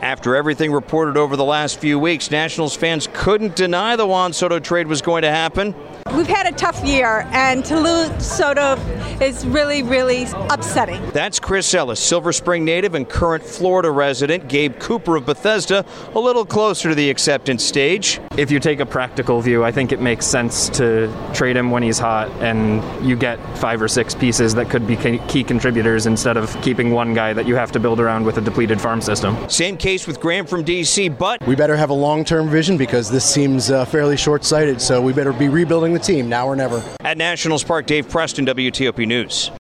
After everything reported over the last few weeks, Nationals fans couldn't deny the Juan Soto trade was going to happen. We've had a tough year, and to lose Soto is really, really upsetting. That's Chris Ellis, Silver Spring native and current Florida resident. Gabe Cooper of Bethesda, a little closer to the acceptance stage. If you take a practical view, I think it makes sense to trade him when he's hot, and you get 5 or 6 pieces that could be key contributors instead of keeping one guy that you have to build around with a depleted farm system. Same case with Graham from D.C., but we better have a long-term vision because this seems fairly short-sighted, so we better be rebuilding the team now or never. At Nationals Park, Dave Preston, WTOP News.